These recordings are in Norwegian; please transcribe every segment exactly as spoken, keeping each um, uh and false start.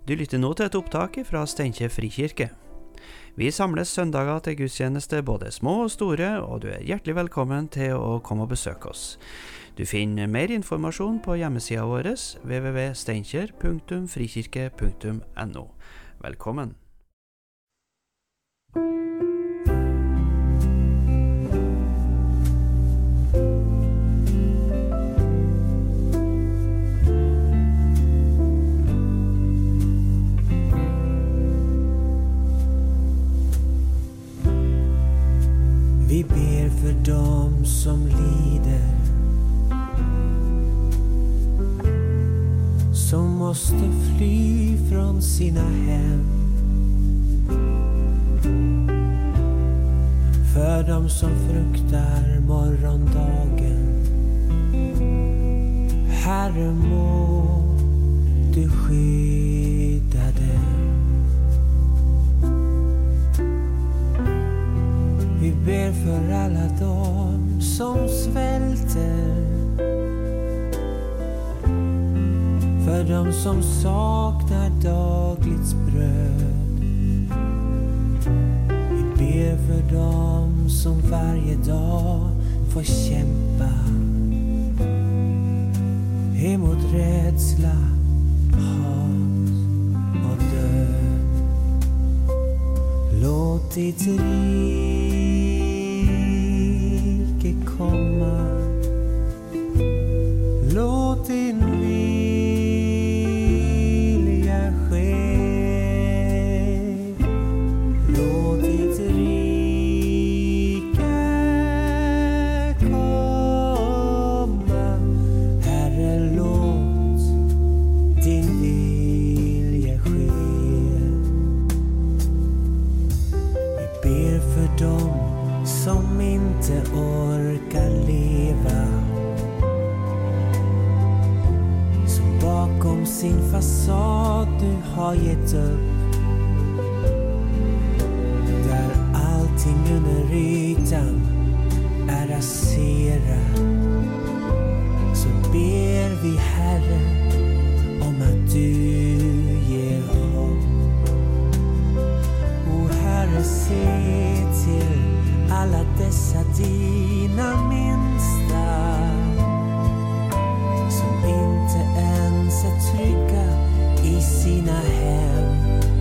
Du lytter nå til et opptak fra Steinkjer Frikirke. Vi samles søndager til gudstjeneste både små og store, og du er hjertelig velkommen til å komme og besøke oss. Du finner mer informasjon på hjemmesida vår w w w punktum steinkjer punktum frikirke punktum n o. Velkommen! Vi ber för dem som lider, som måste fly från sina hem, för dem som fruktar morgondagen. Herre, må du skydda dem. Vi ber för alla dem som svälter, för dem som saknar dagligt bröd. Vi ber för dem som varje dag får kämpa emot rädsla, hat och död. Låt ditt rike komma, låt din vilja ske, låt ditt rike komma. Herre, låt din vilja ske. Vi ber för dem som inte orkar leva, som bakom sin fasad du har gett upp, där allting under ytan är raserat. Så ber vi, Herre, om att du ger hopp. O Herre, se till alla dessa dina minsta, som inte ens är trygga i sina hem.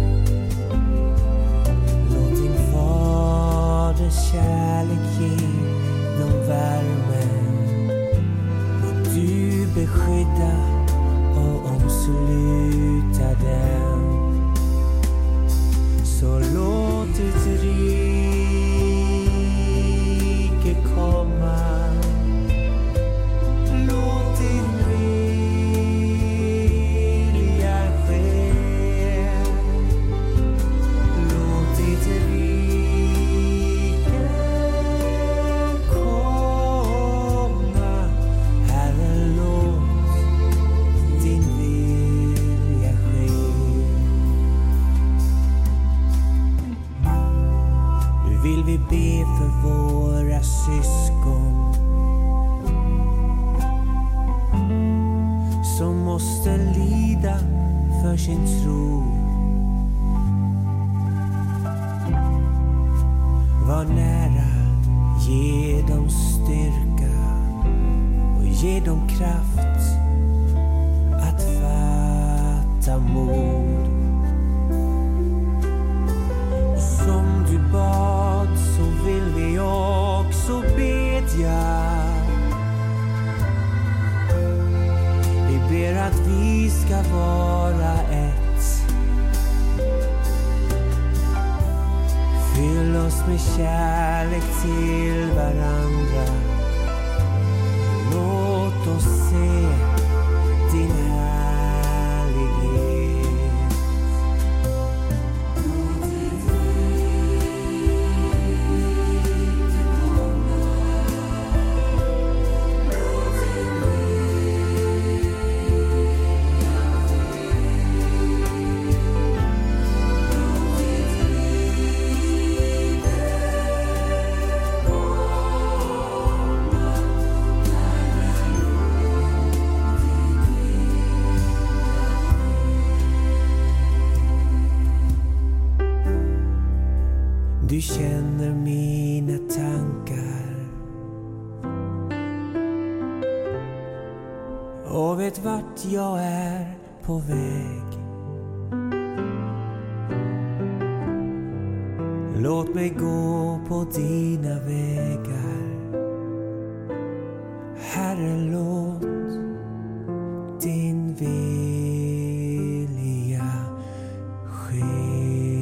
Låt din faders kärlek ge dem värme. Låt du beskydda och omsluta dem. Så låt ditt rike komma, låt din vilja ske, låt ditt rike komma. Herre, låt din vilja ske. Nu vill vi be för våra syskon som måste lida för sin tro. Var nära, ge dem styrka och ge dem kraft att fatta mod. Och som du bad så vill vi också bedja. Vi ber att vi ska vara ett. Fyll oss med kärlek till varandra. Låt oss se din härlighet. Du känner mina tankar och vet vart jag är på väg. Låt mig gå på dina vägar. Herre, låt din vilja ske.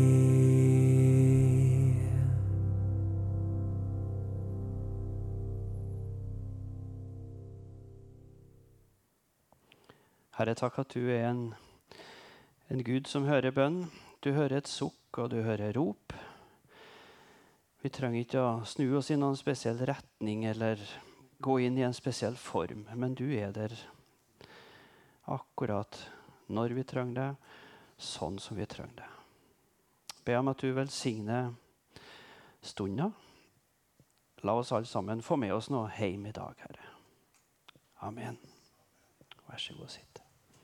Herre, takk at du er en, en Gud som hører bønn. Du hører et sukk, og du hører rop. Vi trenger ikke å snu oss i noen spesiell retning eller gå inn i en spesiell form, men du er der akkurat når vi trenger det, sånn som vi trenger det. Be om at du velsigner stunden. La oss alle sammen få med oss noe hjem i dag, Herre. Amen. Vær så god, sitt.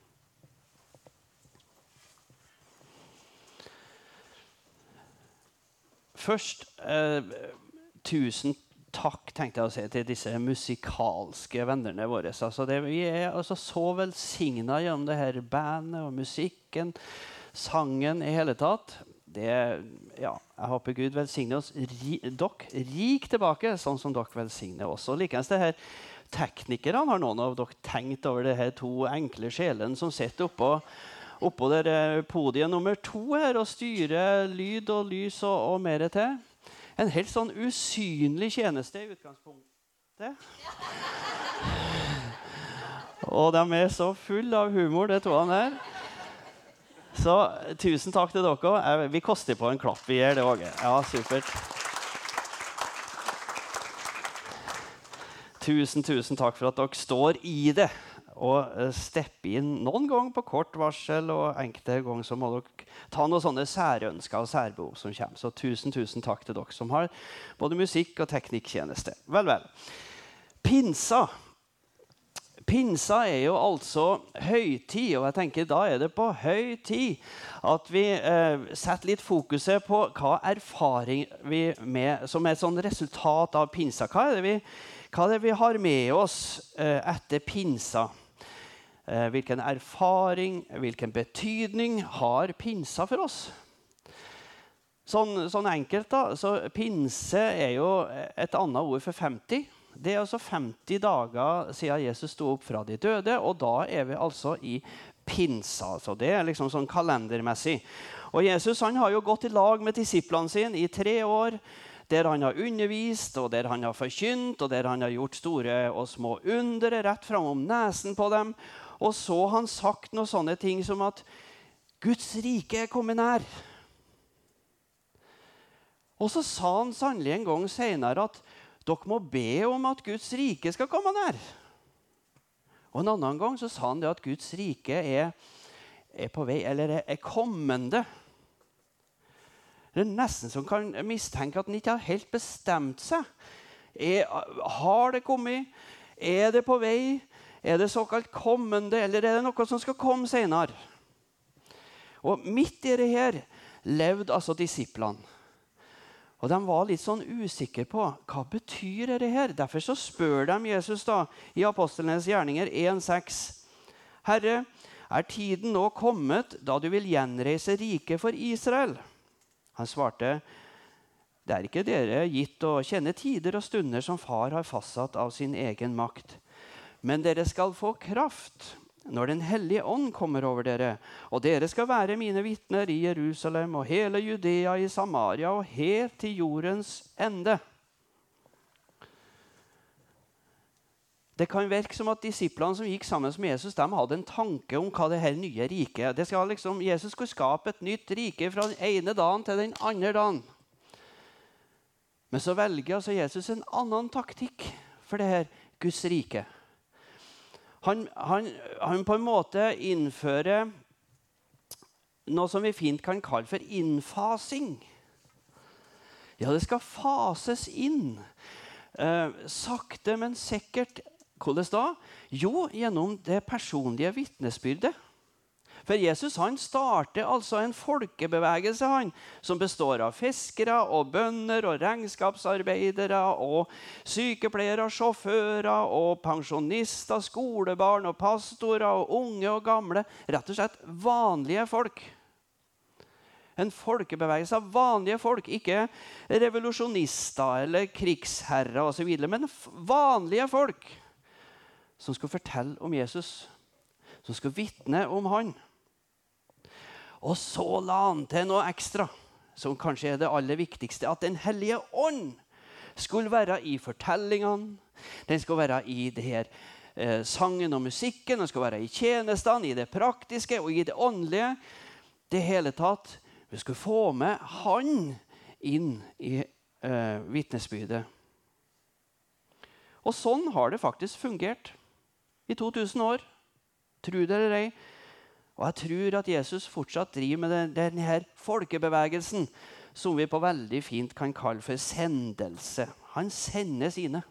Først, eh, tusen takk, tenkte jeg å si, til disse musikalske vennerne våre. Altså det, vi er altså så velsignet gjennom det her bandet og musikken, sangen i hele tatt. Det, ja, jeg håper Gud velsigner oss, ri, dere, rik tilbake, sånn som dere velsigner oss. Og likens det her teknikerne, har noen av dere tenkt over det her to enkle sjelene som sitter oppå oppå der podiet nummer to her og styrer lyd og lys og, og mer til. En helt sånn usynlig tjeneste i utgangspunktet. Og de er så full av humor, det to han her. Så tusen takk til dere. Vi koster på en klapp, vi gjør det også. Ja, supert. Tusen, tusen takk for at dere står i det. Og steppe inn noen gang på kort varsel, og enkelte ganger så må dere ta noen sånne særønsker og særbehov som kommer. Så tusen, tusen takk til dere som har både musikk og teknikktjeneste. Vel, vel. Pinsa. Pinsa er jo altså høytid, og jeg tenker da er det på høy tid at vi eh, setter litt fokuset på hva erfaring vi med, som er et sånn resultat av pinsa. Hva er det vi, hva er det vi har med oss eh, etter pinsa? Eh, hvilken erfaring, hvilken betydning har pinsa for oss? Sånn, sånn enkelt da, så pinse er jo et annet ord for femti. Det er altså femti dager siden Jesus stod opp fra de døde, og da er vi altså i pinsa. Så det er liksom sånn kalendermessig. Og Jesus han har jo gått i lag med disiplene sine i tre år, der han har undervist, og der han har forkynt, og der han har gjort store og små undere rett fram om nesen på dem. Og så har han sagt noen sånne ting som at Guds rike er kommet nær. Og så sa han sannelig en gang senere at dere må be om at Guds rike skal komme nær. Og en annen gang så sa han det at Guds rike er, er på vei, eller er, er kommende. Det er nesten som kan mistenke at han ikke har helt bestemt seg. Er, har det kommet? Er det på vei? Er det såkalt kommende, eller er det noe som skal komme senere? Og midt i det her levde altså disiplene. Og de var litt sånn usikre på hva betyr det her. Derfor så spør de Jesus da i Apostlenes gjerninger en seks. Herre, er tiden nå kommet da du vil gjenreise riket for Israel? Han svarte, det er ikke dere gitt å kjenne tider og stunder som far har fastsatt av sin egen makt. Men dere skal få kraft når den hellige ånd kommer over dere, og dere skal være mine vittner i Jerusalem og hele Judea, i Samaria og helt til jordens ende. Det kan virke som at disiplene som gikk sammen med Jesus, de hadde en tanke om hva det her nye riket er. Det skal liksom, Jesus skulle skape et nytt rike fra den ene dagen til den andre dagen. Men så velger altså Jesus en annen taktikk for det her Guds rike. Han, han, han på en måte innfører noe som vi fint kan kalle for innfasing. Ja, det skal fases inn. Eh, sakte, men sikkert. Hvordan da? Jo, gjennom det personlige vittnesbyrdet. For Jesus han starter altså en folkebevegelse han, som består av fiskere og bønder og regnskapsarbeidere og sykepleiere, sjåfører og pensjonister, skolebarn og pastorer og unge og gamle. Rett og slett vanlige folk. En folkebevegelse av vanlige folk, ikke revolusjonister eller krigsherrer og så videre, men vanlige folk som skulle fortelle om Jesus, som skulle vitne om han. Og så la han til noe ekstra, som kanskje er det aller viktigste, at den hellige ånd skulle være i fortellingene, den skulle være i det her eh, sangen og musikken, den skulle være i tjenestene, i det praktiske og i det åndelige. Det hele tatt, vi skulle få med han inn i eh, vitnesbyrdet. Og sånn har det faktisk fungert i to tusen år. Tro det eller ei. Og jeg tror at Jesus fortsatt driver med den, denne folkebevegelsen som vi på veldig fint kan kalle for sendelse. Han sender sine.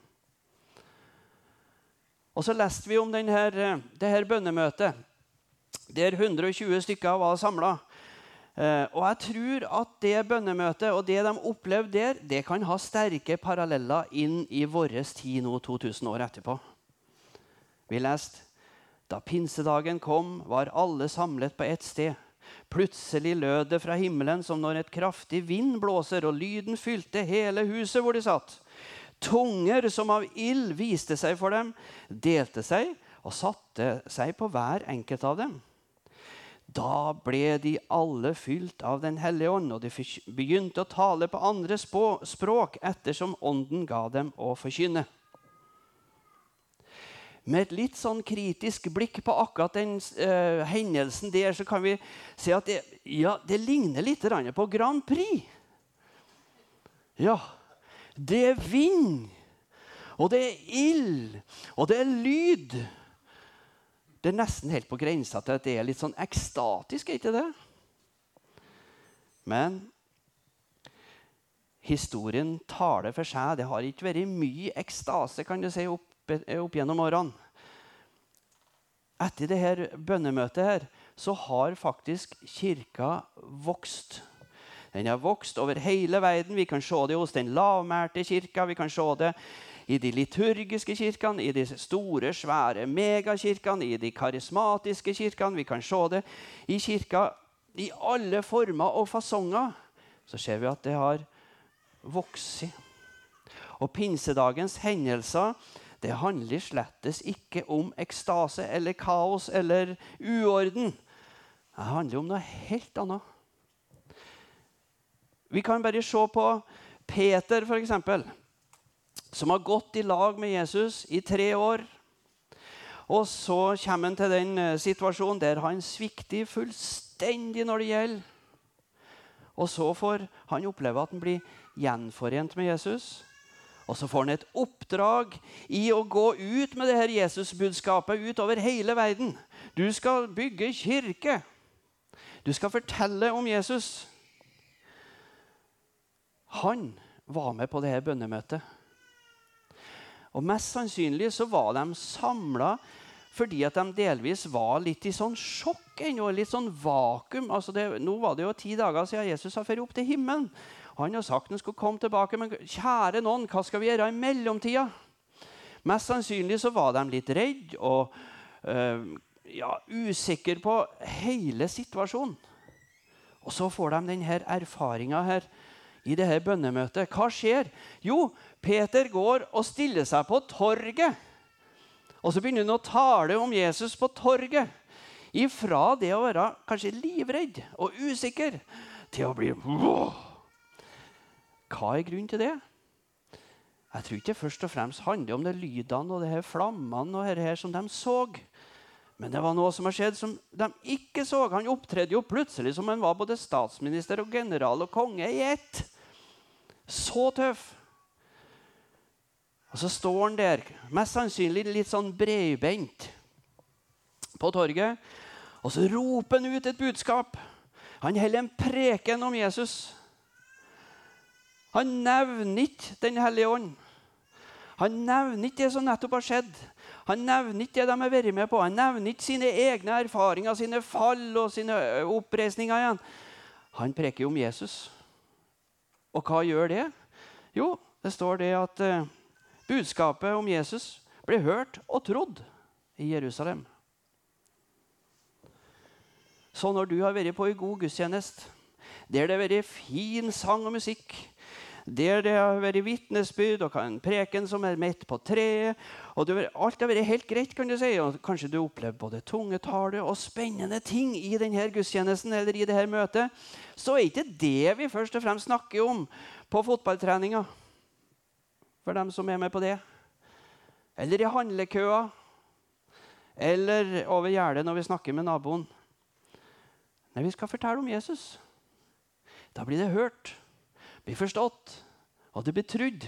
Og så leste vi om denne, det her bønnemøtet, der hundre og tjue stykker var samlet. Uh, og jeg tror at det bønnemøtet og det de opplevde der, det kan ha sterke paralleller inn i vår tid nå to tusen år etterpå. Vi leste: Da pinsedagen kom, var alle samlet på ett sted. Plutselig lød det fra himmelen som når et kraftig vind blåser, og lyden fylte hele huset hvor de satt. Tunger som av ild viste seg for dem, delte seg og satte seg på hver enkelt av dem. Da ble de alle fylt av den hellige ånd, og de begynte å tale på andre språk ettersom ånden ga dem å forkynne. Med et litt sånn kritisk blikk på akkurat den uh, hendelsen der, så kan vi se at det, ja, det ligner litt på Grand Prix. Ja, det er vind, og det er ild, og det er lyd. Det er nesten helt på grensa til at det er litt sånn ekstatisk, er ikke det? Men historien taler for seg. Det har ikke vært mye ekstase, kan du si, opp opp gjennom årene. Etter det her bønnemøtet her, så har faktisk kirka vokst. Den har vokst over hele verden. Vi kan se det hos den lavmælte kirka, vi kan se det i de liturgiske kirkene, i de store, svære megakirkene, i de karismatiske kirkene. Vi kan se det i kirka i alle former og fasonger. Så ser vi at det har vokst. Og pinsedagens hendelser, det handler slettes ikke om ekstase eller kaos eller uorden. Det handler om noe helt annet. Vi kan bare se på Peter for eksempel, som har gått i lag med Jesus i tre år. Og så kommer han til den situasjonen der han svikter fullstendig når det gjelder. Og så får han oppleve at han blir gjenforent med Jesus. Og så får han et oppdrag i å gå ut med det her Jesus-budskapet ut over hele verden. Du skal bygge kirke. Du skal fortelle om Jesus. Han var med på det her bønnemøtet. Og mest sannsynlig så var de samlet fordi at de delvis var litt i sånn sjokk ennå, litt sånn vakuum. Altså det, nå var det jo ti dager siden Jesus har ført opp til himmelen. Han har sagt han skulle komme tilbake, men kjære noen, hva skal vi gjøre i mellomtida? Mest sannsynlig så var de litt redd og øh, ja, usikre på hele situasjonen. Og så får de denne erfaringen her i det her bønnemøtet. Hva skjer? Jo, Peter går og stiller seg på torget. Og så begynner han å tale om Jesus på torget. Ifra det å være kanskje livredd og usikker til å bli... Wow! Hva er grunnen til det? Jeg tror ikke det først og fremst handler om det lydene og det her flammene og det her som de så. Men det var noe som har skjedd som de ikke så. Han opptredde jo plutselig som han var både statsminister og general og konge i ett. Så tøff. Og så står han der, mest sannsynlig litt sånn bredbent på torget, og så roper han ut et budskap. Han holder en preken om Jesus. Han nevner ikke den hellige ånd. Han nevner ikke det som nettopp har skjedd. Han nevner ikke det de har vært med på. Han nevner ikke sine egne erfaringer, sine fall og sine oppreisninger igjen. Han preker om Jesus. Og hva gjør det? Jo, det står det at uh, budskapet om Jesus ble hørt og trodd i Jerusalem. Så når du har vært på en god gudstjeneste, der det har vært fin sang og musikk, der det har vært vittnesbyrd og en preken som er midt på treet, og det, alt har vært helt greit, kan du si, og kanskje du opplever både tungetale og spennende ting i denne gudstjenesten eller i dette møtet, så er ikke det vi først og fremst snakker om på fotballtreninga, for dem som er med på det, eller i handlekøa, eller over gjerdet når vi snakker med naboen. Nei, vi skal fortelle om Jesus. Da blir det hørt, blir forstått, og det blir trudd.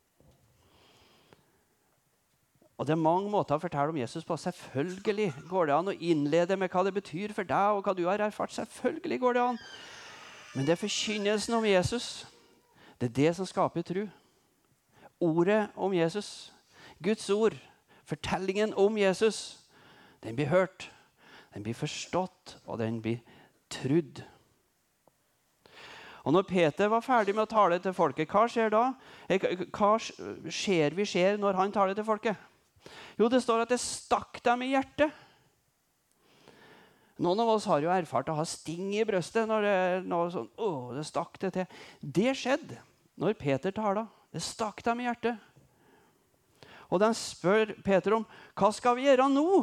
Og det er mange måter å fortelle om Jesus på. Selvfølgelig går det an å innlede med hva det betyr for deg, og hva du har erfart. Selvfølgelig går det an. Men det er forkynnelsen om Jesus. Det er det som skaper tro. Ordet om Jesus, Guds ord, fortellingen om Jesus, den blir hørt, den blir forstått, og den blir trudd. Og når Peter var ferdig med å tale til folket, hva skjer da? Hva skjer vi skjer når han taler til folket? Jo, det står at det stakk dem i hjertet. Noen av oss har jo erfart å ha sting i brøstet når det, når sånn, åh, det stakk det til. Det skjedde når Peter taler. Det stakk dem i hjertet. Og de spør Peter om, hva skal vi gjøre nå?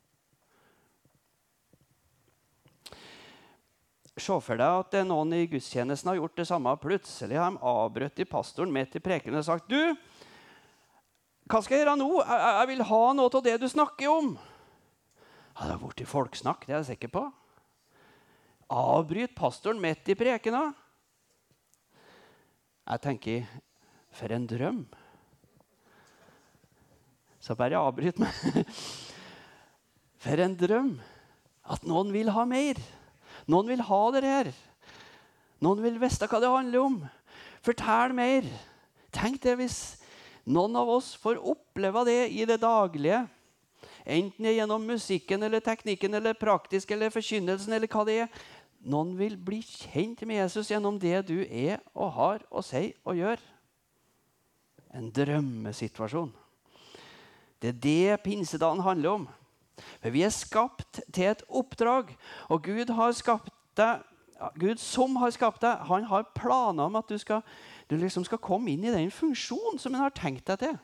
Se for deg at det er noen i gudstjenesten har gjort det samme. Plutselig har de avbrøtt i pastoren midt i preken og sagt, du, hva skal jeg gjøre nå? Jeg, jeg vil ha noe av det du snakker om. Ja, det har vært i folksnakk, det er jeg sikker på. Avbryt pastoren midt i prekena. Jeg tenker, for en drøm. Så bare avbryt meg. For en drøm. At noen vil ha mer. Noen vil ha det her. Noen vil vite hva det handler om. Fortell mer. Tenk det hvis noen av oss får oppleve det i det daglige. Enten det er gjennom musikken eller teknikken eller praktisk eller forkynnelsen eller hva det er. Noen vil bli kjent med Jesus gjennom det du er og har og sier og gjør. En drømmesituasjon. Det er det pinsedagen handler om. For vi er skapt til et oppdrag, og Gud har skapt deg, Gud som har skapt deg, han har planer om at du, skal, du liksom skal komme inn i den funksjonen som han har tenkt deg til.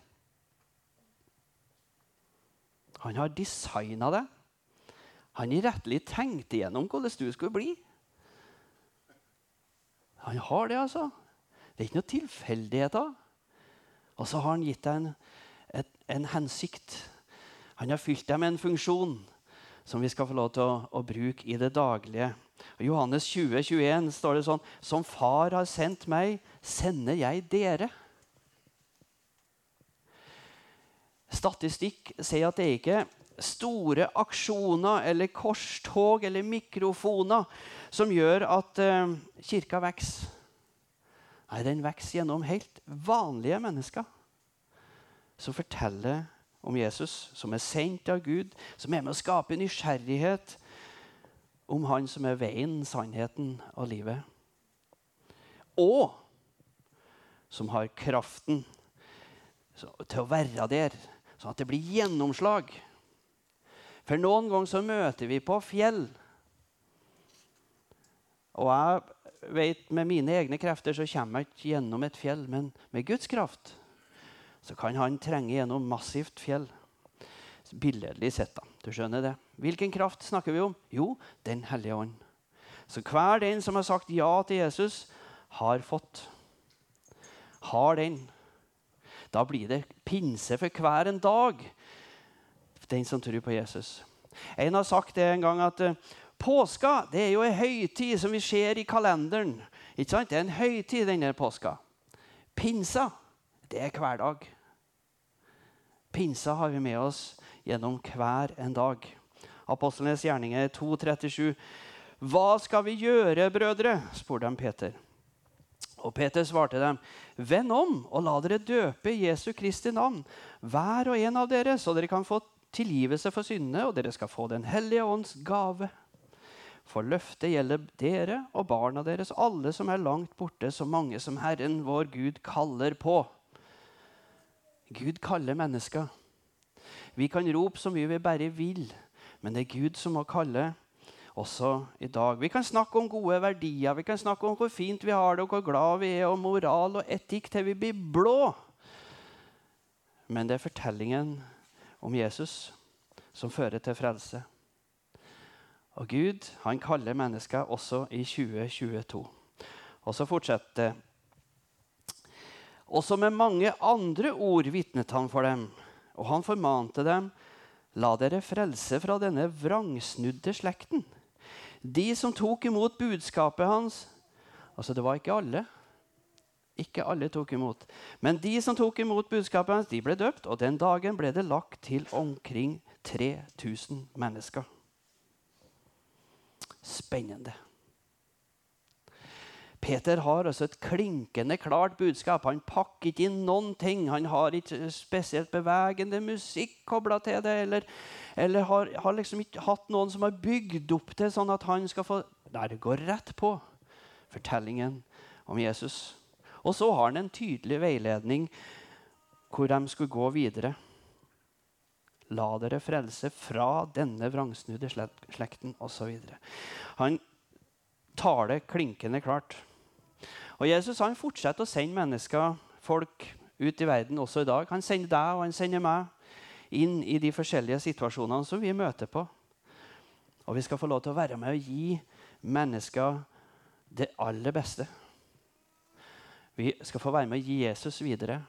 Han har designet deg. Han har rettelig tenkt igjennom hvordan du skulle bli. Han har det, altså. Det er ikke noe tilfeldigheter. Og så har han gitt deg en, et, en hensikt. Han har fylt deg med en funksjon som vi skal få lov til å, å bruke i det daglige. I Johannes tjue tjueen står det sånn, som far har sendt meg, sender jeg dere. Statistikk sier at det er ikke store aksjoner eller korstog eller mikrofoner som gjør at uh, kirka vokser. Nei, den vokser gjennom helt vanlige mennesker som forteller om Jesus, som er sendt av Gud, som er med å skape nysgjerrighet om han som er veien, sannheten og livet. Og som har kraften til å være der, sånn at det blir gjennomslag. For noen ganger så møter vi på fjell. Og jeg vet med mine egne krefter så kommer jeg ikke gjennom et fjell, men med Guds kraft så kan han trenge gjennom massivt fjell. Billedlig sett da, du skjønner det. Hvilken kraft snakker vi om? Jo, den hellige ånd. Så hver den som har sagt ja til Jesus, har fått. Har den. Da blir det pinse for hver en dag. Den som tror på Jesus. En har sagt det en gang at uh, påska, det er jo en høytid som vi ser i kalenderen. Ikke sant? Det er en høytid denne påska. Pinsa, det er hver dag. Pinsa har vi med oss gjennom hver en dag. Apostlenes gjerninger to trettisju. Hva skal vi gjøre, brødre? Spurte de Peter. Og Peter svarte dem, vend om og la dere døpe i Jesu Kristi navn, hver og en av dere, så dere kan få tilgivelse for syndene, og dere skal få den hellige ånds gave. For løftet gjelder dere og barna deres, alle som er langt borte, så mange som Herren vår Gud kaller på. Gud kaller mennesker. Vi kan rope så mye vi bare vil, men det er Gud som må kalle også i dag. Vi kan snakke om gode verdier, vi kan snakke om hvor fint vi har det, og hvor glad vi er, og moral og etikk til vi blir blå. Men det er fortellingen om Jesus som fører til frelse. Og Gud, han kaller mennesker også i tjue tjueto. Og så fortsetter det. Også med mange andre ord vitnet han for dem, og han formante dem, la dere frelse fra denne vrangsnudde slekten. De som tok imot budskapet hans, altså det var ikke alle, ikke alle tok imot, men de som tok imot budskapet hans, de ble døpt, og den dagen ble det lagt til omkring tre tusen mennesker. Spennende. Peter har også et klinkende klart budskap. Han pakker ikke inn noen ting. Han har ikke spesielt bevegende musikk koblet til det, eller, eller har, har liksom ikke hatt noen som har bygd opp det, sånn at han skal få... Nei, det går rett på fortellingen om Jesus. Og så har han en tydelig veiledning hvor de skulle gå videre. La dere frelse fra denne vrangsnudde slekten, og så videre. Han tar det klinkende klart. Og Jesus han fortsetter å sende mennesker, folk ut i verden også i dag. Han sender deg og han sender meg inn i de forskjellige situasjonene som vi møter på. Og vi skal få lov til å være med og gi mennesker det aller beste. Vi skal få være med og gi Jesus videre.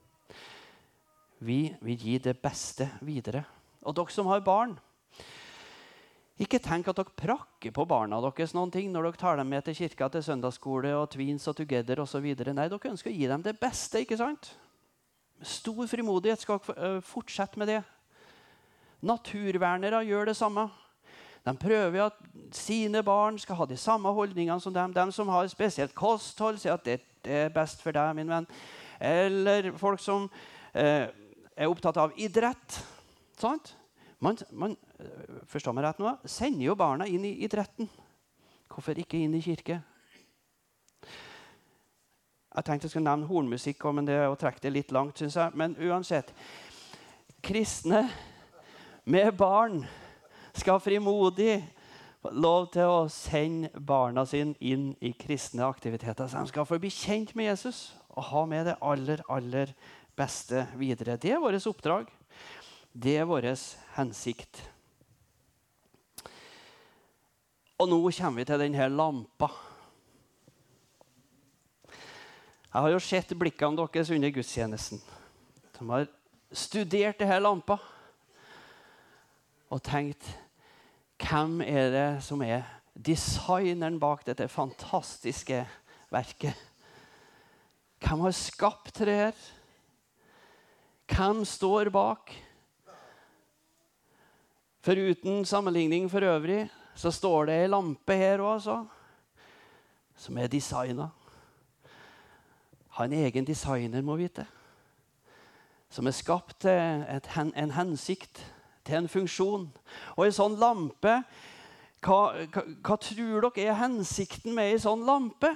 Vi vil gi det beste videre. Og dere som har barn, ikke tenk at dere prakker på barna deres noen ting når dere tar dem med til kirka, til søndagsskole og tweens og together og så videre. Nei, dere ønsker å gi dem det beste, ikke sant? Med stor frimodighet skal dere fortsette med det. Naturvernere gjør det samme. De prøver at sine barn skal ha de samme holdningene som dem. De som har spesielt kosthold, sier at det er best for deg, min venn. Eller folk som eh, er opptatt av idrett, sant? Man, man, forstår meg rett nå, sender jo barna inn i idretten. Hvorfor ikke inn i kirke? Jeg tenkte jeg skulle nevne hornmusikk, men det er å trekke det litt langt, synes jeg. Men uansett, kristne med barn skal frimodig lov til å sende barna sine inn i kristne aktiviteter. Så de skal få bli kjent med Jesus og ha med det aller, aller beste videre. Det er vårt oppdrag. Det er vår hensikt. Og nå kommer vi til denne lampa. Jeg har jo sett blikkene deres under gudstjenesten. De har studert denne lampa og tenkt, hvem er det som er designeren bak dette fantastiske verket? Hvem har skapt det her? Hvem står bak? For uten sammenligning for øvrig, så står det en lampe her også, som er designet. Han er egen designer, må vite. Som er skapt til et, en hensikt, til en funksjon. Og en sånn lampe, hva, hva, hva tror dere er hensikten med en sånn lampe?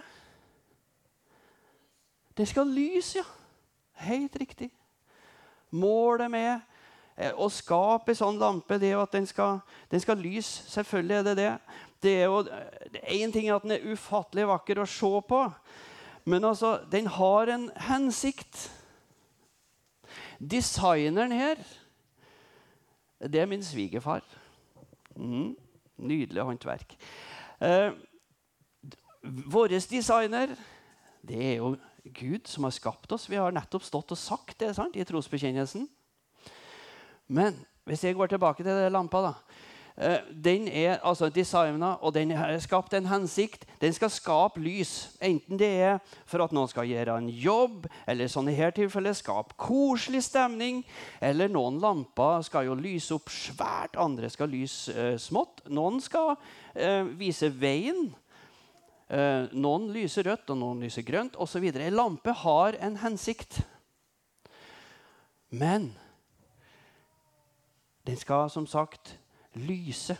Det skal lyse, ja. Helt riktig. Målet med å skape en sånn lampe, det er jo at den skal, den skal lyse. Selvfølgelig er det det. Det er jo det er en ting at den er ufattelig vakker å se på, men altså, den har en hensikt. Designeren her, det er min svigerfar. Mm, nydelig håndverk. Eh, Våres designer, det er jo Gud som har skapt oss. Vi har nettopp stått og sagt det, sant, i trosbekjennelsen. Men hvis jeg går tilbake til det lampa da, den er altså designet, og den har skapt en hensikt. Den skal skape lys, enten det er for at noen skal gjøre en jobb, eller sånn i her tilfellet skape koselig stemning, eller noen lamper skal jo lyse opp svært, andre skal lyse uh, smått. Noen skal uh, vise veien, uh, noen lyser rødt, og noen lyser grønt, og så videre. En lampe har en hensikt. Men Den skal som sagt lyse.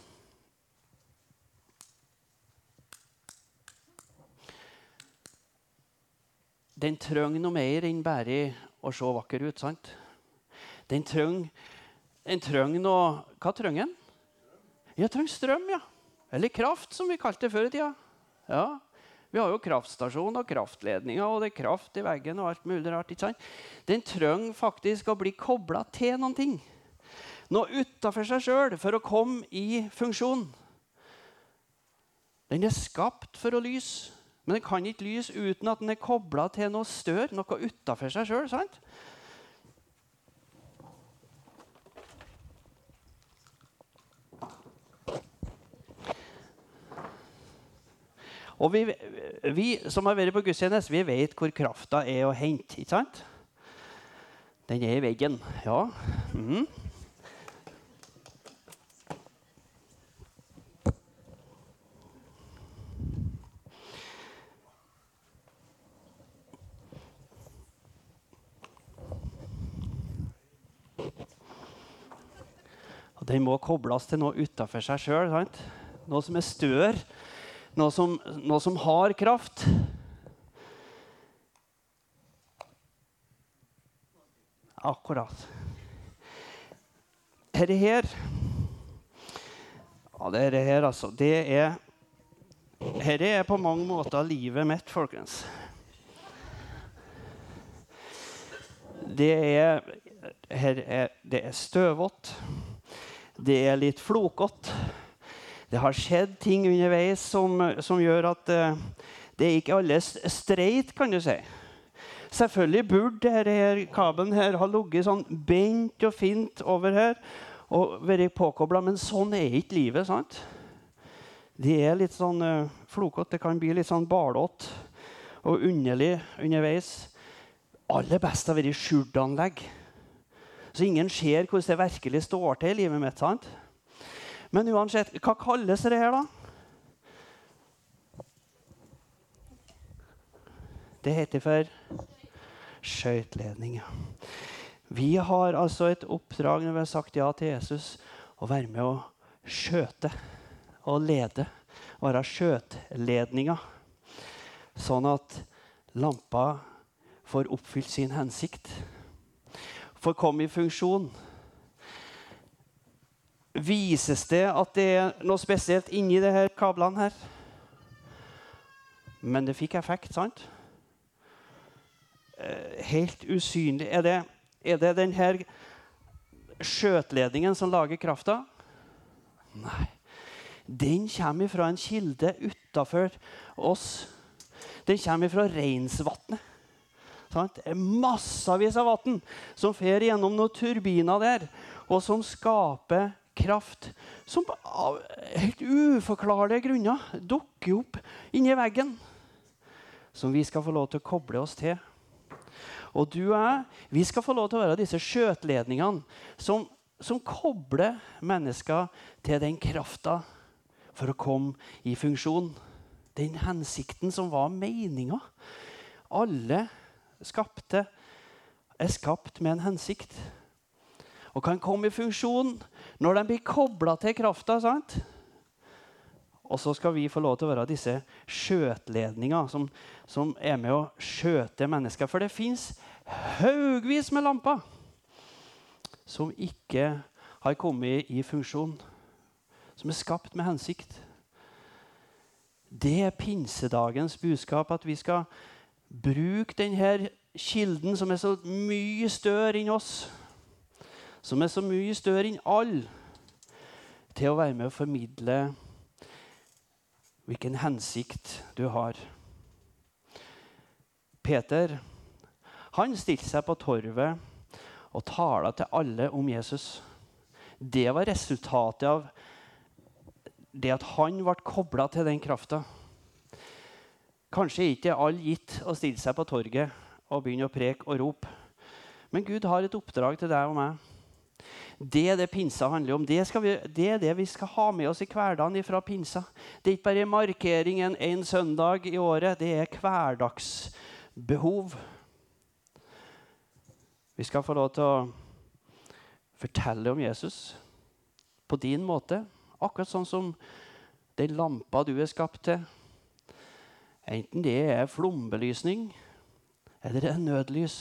Den trenger noe mer enn bare å se vakker ut, sant? Den trenger, den trenger noe... Hva trenger den? Jeg trenger strøm, ja. Eller kraft, som vi kalte det før i tida. Ja, vi har jo kraftstasjon og kraftledninger, og det er kraft i veggen og alt mulig rart, ikke sant? Den trenger faktisk å bli koblet til noen ting. Noe utenfor seg selv for å komme i funksjon. Den er skapt for å lyse. Men den kan ikke lyse uten at den er koblet til noe større, noe utenfor seg selv, sant? Og vi, vi som har vært på gudstjeneste, vi vet hvor kraften er å hente, ikke sant? Den er i veggen, ja. Mhm. Den må kobles til noe utenfor seg selv, sant? Noe som er større, noe som, noe som har kraft. Akkurat. Dette her, ja, dette her altså, det er, dette er på mange måter livet mitt, folkens. Det er, her er, det er støvått. Det er litt flokott. Det har skjedd ting underveis som, som gjør at uh, det er ikke alle streit, kan du si. Selvfølgelig burde denne kabelen her ha ligget sånn bent og fint over her og vært påkoblet, men sånn er ikke livet, sant? Det er litt sånn uh, flokott, det kan bli litt sånn balått og underlig underveis. Aller best har vært skjordanlegg. Så ingen ser hvordan det virkelig står til i livet mitt, sant? Men uansett, hva kalles det her da? Det heter for skjøtledning. Vi har altså et oppdrag når vi har sagt ja til Jesus, å være med å skjøte og lede, være skjøtledninger, sånn at lampa får oppfylt sin hensikt. For å komme i funksjon. Vises det at det er noe spesielt inni de her kablene her? Men det fikk effekt, sant? Helt usynlig. Er det, er det den her skjøtledningen som lager krafta? Nei. Den kommer fra en kilde utenfor oss. Den kommer fra Reinsvatnet. Det er massevis av vatten som fer gjennom noen turbiner der, og som skaper kraft, som av helt uforklarlige grunner dukker opp inni veggen, som vi skal få lov til å koble oss til. Og du og jeg, vi skal få lov til å være disse skjøtledningene som, som kobler mennesker til den kraften for å komme i funksjon. Den hensikten som var meningen. Alle skapte er skapt med en hensikt og kan komme i funksjon når de blir koblet til krafta, sant? Og så skal vi få lov til å være disse skjøtledninger som, som er med å skjøte mennesker, for det finnes haugvis med lamper som ikke har kommet i funksjon, som er skapt med hensikt. Det er pinsedagens budskap, at vi skal bruk denne kilden som er så mye større enn oss, som er så mye større enn alle, til å være med å formidle hvilken hensikt du har. Peter, han stilte seg på torvet og talte til alle om Jesus. Det var resultatet av det at han ble koblet til den kraften. Kanskje ikke alle gitt å stille seg på torget og begynne å preke og rope. Men Gud har et oppdrag til deg og meg. Det er det pinsa handler om. Det, vi, det er det vi skal ha med oss i hverdagen fra pinsa. Det er ikke bare markeringen en søndag i året. Det er hverdagsbehov. Vi skal få lov til å fortelle om Jesus. på din måte, akkurat sånn som den lampa du er skapt til. Enten det er flombelysning, eller det er nødlys.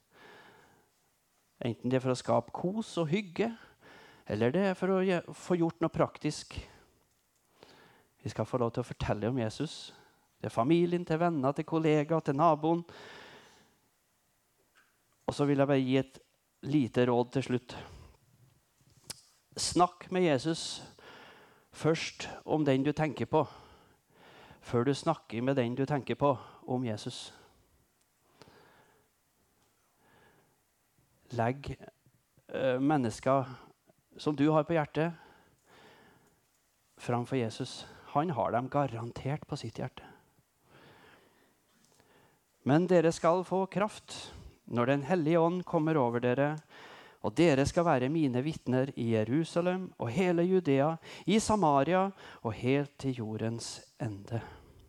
Enten det er for å skape kos og hygge, eller det er for å få gjort noe praktisk. Vi skal få lov til å fortelle om Jesus. Til familien, til venner, til kollegaer, til naboen. Og så vil jeg bare gi et lite råd til slutt. Snakk med Jesus først om den du tenker på, før du snakker med den du tenker på om Jesus. Legg uh, mennesker som du har på hjertet framfor Jesus. Han har dem garantert på sitt hjerte. Men dere skal få kraft når Den hellige ånd kommer over dere, og dere skal være mine vitner i Jerusalem og hele Judea, i Samaria og helt til jordens ende.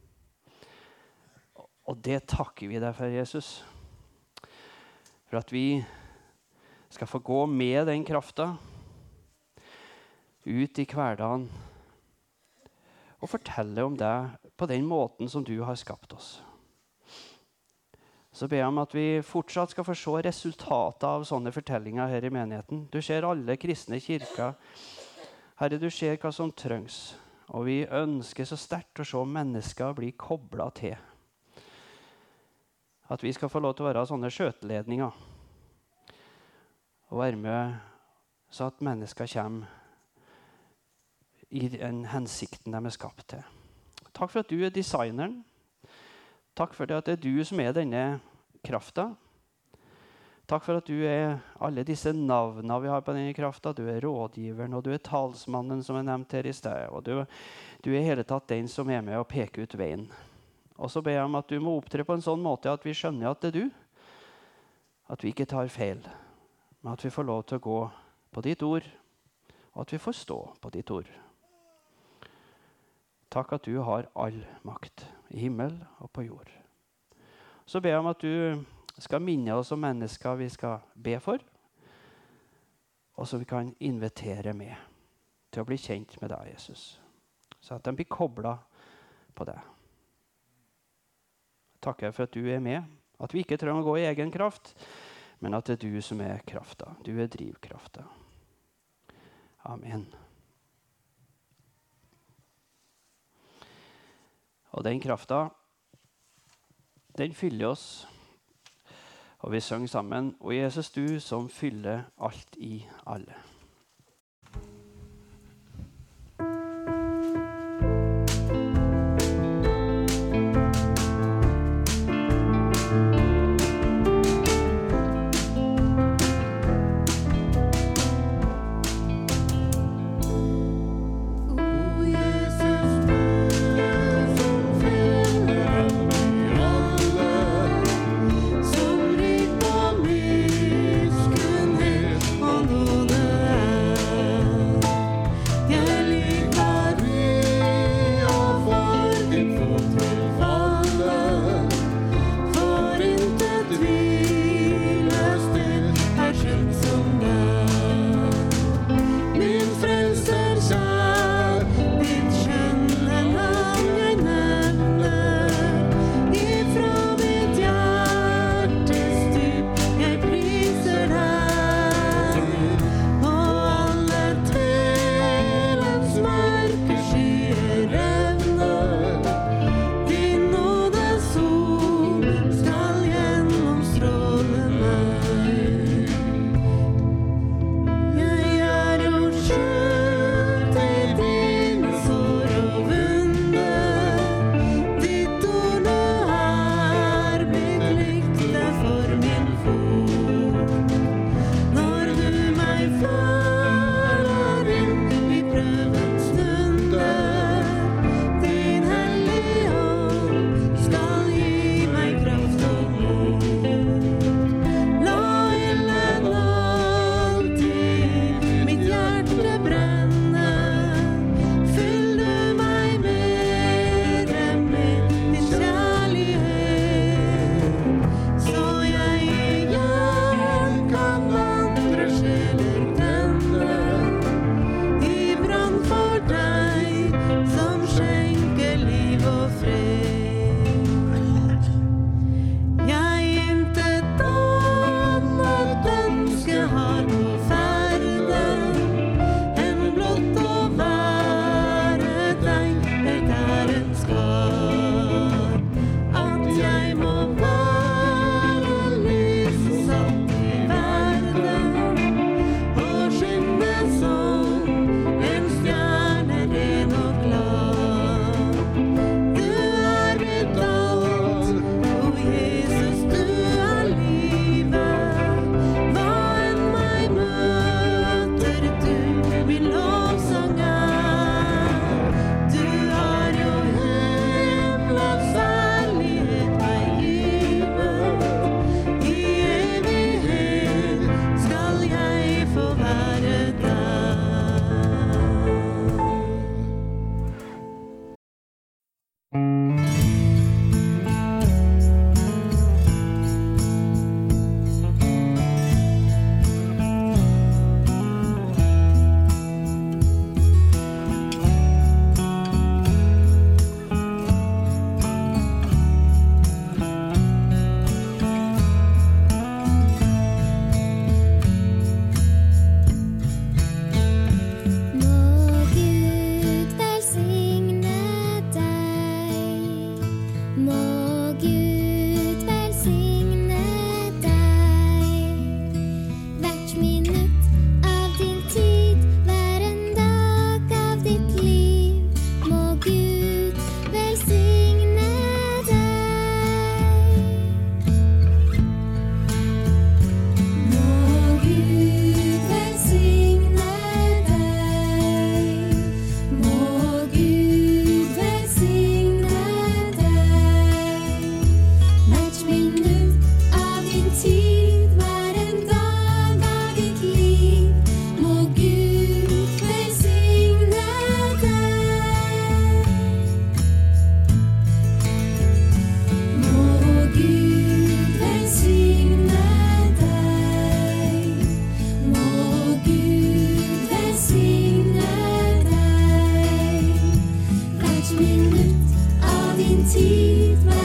Og det takker vi deg for, Jesus. For at vi skal få gå med den krafta ut i hverdagen og fortelle om deg på den måten som du har skapt oss. Så ber jeg om at vi fortsatt skal få se resultatet av sånne fortellinger her i menigheten. Du ser alle kristne kirker. Herre, du ser hva som trengs. Og vi ønsker så sterkt å se mennesker bli koblet til. At vi skal få lov til å være sånne skjøteledninger. Og være med så at mennesker kommer i den hensikten de er skapt til. Takk for at du er designeren. Takk for det at det er du som er denne krafta. Takk for at du er alle disse navnene vi har på denne krafta. Du er rådgiveren, og du er talsmannen som er nevnt her i sted. Og du, du er hele tatt den som er med å peke ut veien. Og så ber jeg om at du må opptre på en sånn måte at vi skjønner at det er du. At vi ikke tar feil, men at vi får lov til å gå på ditt ord, og at vi får stå på ditt ord. Takk at du har all makt i himmel og på jord. Så ber jeg om at du skal minne oss om mennesker vi skal be for, og så vi kan invitere med til å bli kjent med deg, Jesus. Så at de blir koblet på deg. Takk for at du er med, at vi ikke trenger å gå i egen kraft, men at det er du som er krafta. Du er drivkrafta. Amen. Og den krafta, den fyller oss. Og vi synger sammen, og Jesus du som fyller alt i alle. Som rik på miskunnhet, og noen Hvert minutt av din tid